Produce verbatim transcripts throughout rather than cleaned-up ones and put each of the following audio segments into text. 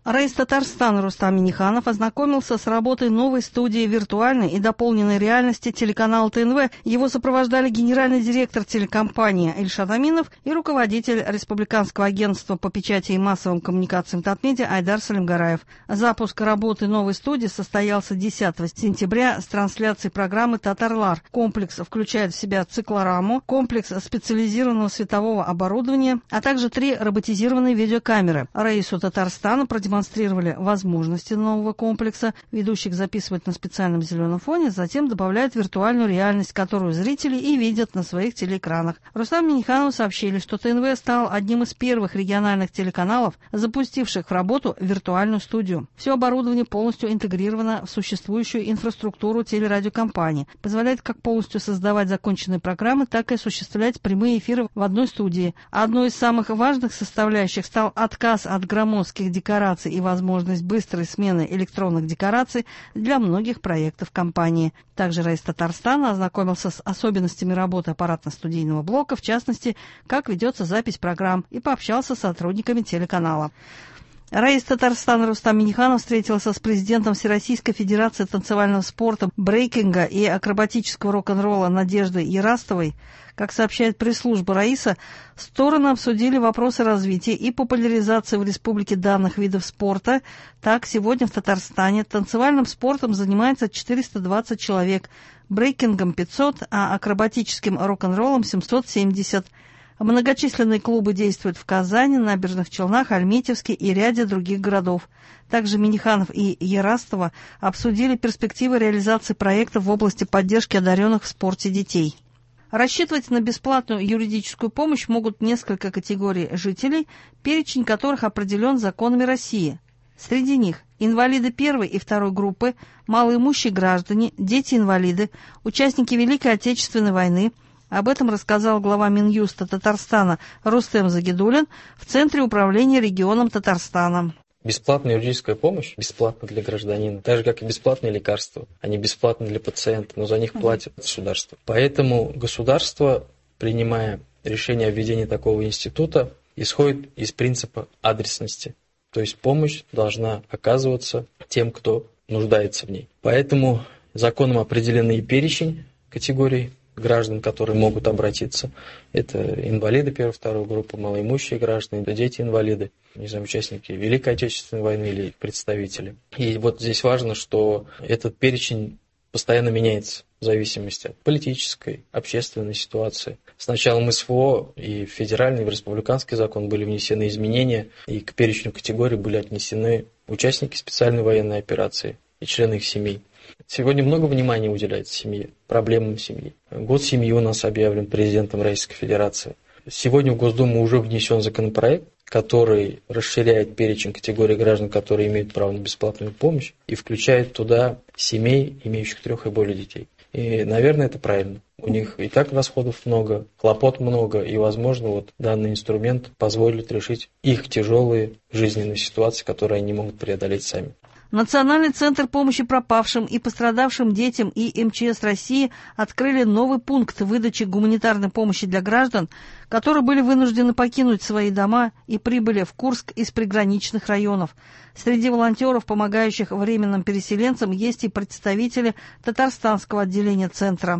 Раис Татарстана Рустам Минниханов ознакомился с работой новой студии виртуальной и дополненной реальности телеканала ТНВ. Его сопровождали генеральный директор телекомпании Ильшат Аминов и руководитель Республиканского агентства по печати и массовым коммуникациям Татмедиа Айдар Салимгараев. Запуск работы новой студии состоялся десятого сентября с трансляцией программы «Татарлар». Комплекс включает в себя циклораму, комплекс специализированного светового оборудования, а также три роботизированные видеокамеры. Раису Татарстану продемонстрировали демонстрировали возможности нового комплекса. Ведущих записывают на специальном зеленом фоне, затем добавляют виртуальную реальность, которую зрители и видят на своих телеэкранах. Рустаму Минниханову сообщили, что ТНВ стал одним из первых региональных телеканалов, запустивших в работу виртуальную студию. Все оборудование полностью интегрировано в существующую инфраструктуру телерадиокомпании, позволяет как полностью создавать законченные программы, так и осуществлять прямые эфиры в одной студии. Одной из самых важных составляющих стал отказ от громоздких декораций и возможность быстрой смены электронных декораций для многих проектов компании. Также Раис Татарстана ознакомился с особенностями работы аппаратно-студийного блока, в частности, как ведется запись программ, и пообщался с сотрудниками телеканала. Раис Татарстана Рустам Минниханов встретился с президентом Всероссийской Федерации танцевального спорта, брейкинга и акробатического рок-н-ролла Надеждой Ярастовой. Как сообщает пресс-служба Раиса, стороны обсудили вопросы развития и популяризации в республике данных видов спорта. Так, сегодня в Татарстане танцевальным спортом занимается четыреста двадцать человек, брейкингом пятьсот, а акробатическим рок-н-роллом семьсот семьдесят. Многочисленные клубы действуют в Казани, Набережных Челнах, Альметьевске и ряде других городов. Также Минниханов и Ярастова обсудили перспективы реализации проектов в области поддержки одаренных в спорте детей. Рассчитывать на бесплатную юридическую помощь могут несколько категорий жителей, перечень которых определен законами России. Среди них инвалиды первой и второй группы, малоимущие граждане, дети-инвалиды, участники Великой Отечественной войны. Об этом рассказал глава Минюста Татарстана Рустем Загидуллин в Центре управления регионом Татарстана. Бесплатная юридическая помощь бесплатна для гражданина, так же, как и бесплатные лекарства. Они бесплатны для пациента, но за них платит государство. Поэтому государство, принимая решение о введении такого института, исходит из принципа адресности. То есть помощь должна оказываться тем, кто нуждается в ней. Поэтому законом определены и перечень категорий граждан, которые могут обратиться. Это инвалиды первой, второй группы, малоимущие граждане, дети-инвалиды, не знаю, участники Великой Отечественной войны или представители. И вот здесь важно, что этот перечень постоянно меняется в зависимости от политической, общественной ситуации. С началом СВО и в федеральный, и в республиканский закон были внесены изменения, и к перечню категорий были отнесены участники специальной военной операции и члены их семей. Сегодня много внимания уделяется семье, проблемам семьи. Год семьи у нас объявлен президентом Российской Федерации. Сегодня в Госдуму уже внесен законопроект, который расширяет перечень категорий граждан, которые имеют право на бесплатную помощь, и включает туда семей, имеющих трех и более детей. И, наверное, это правильно. У них и так расходов много, хлопот много, и, возможно, вот данный инструмент позволит решить их тяжелые жизненные ситуации, которые они не могут преодолеть сами. Национальный центр помощи пропавшим и пострадавшим детям и эм че эс России открыли новый пункт выдачи гуманитарной помощи для граждан, которые были вынуждены покинуть свои дома и прибыли в Курск из приграничных районов. Среди волонтеров, помогающих временным переселенцам, есть и представители татарстанского отделения центра.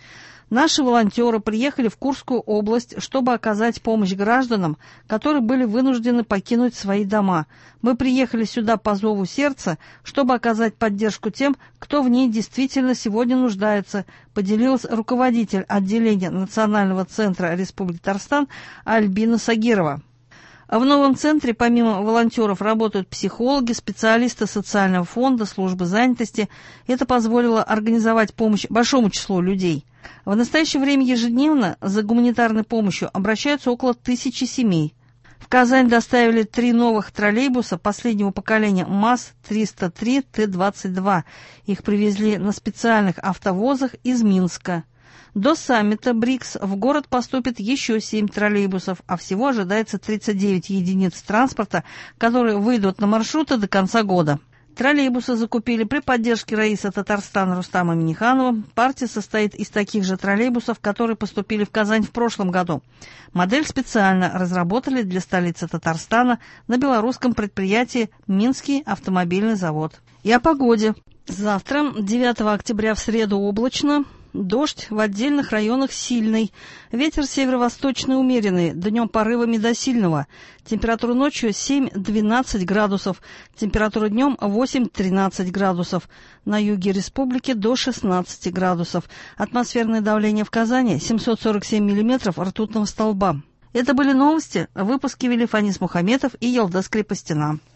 Наши волонтеры приехали в Курскую область, чтобы оказать помощь гражданам, которые были вынуждены покинуть свои дома. Мы приехали сюда по зову сердца, чтобы оказать поддержку тем, кто в ней действительно сегодня нуждается, поделилась руководитель отделения Национального центра Республики Татарстан Альбина Сагирова. В новом центре помимо волонтеров работают психологи, специалисты социального фонда, службы занятости. Это позволило организовать помощь большому числу людей. В настоящее время ежедневно за гуманитарной помощью обращаются около тысячи семей. В Казань доставили три новых троллейбуса последнего поколения МАЗ триста три Т двадцать два. Их привезли на специальных автовозах из Минска. До саммита БРИКС в город поступит еще семь троллейбусов, а всего ожидается тридцать девять единиц транспорта, которые выйдут на маршруты до конца года. Троллейбусы закупили при поддержке раиса Татарстана Рустама Минниханова. Партия состоит из таких же троллейбусов, которые поступили в Казань в прошлом году. Модель специально разработали для столицы Татарстана на белорусском предприятии «Минский автомобильный завод». И о погоде. Завтра, девятого октября, в среду, облачно. Дождь в отдельных районах сильный. Ветер северо-восточный умеренный, днем порывами до сильного. Температура ночью семь-двенадцать градусов. Температура днем восемь-тринадцать градусов. На юге республики до шестнадцати градусов. Атмосферное давление в Казани семьсот сорок семь миллиметров ртутного столба. Это были новости. В выпуске вели Фанис Мухаметов и Елда Скрипостина.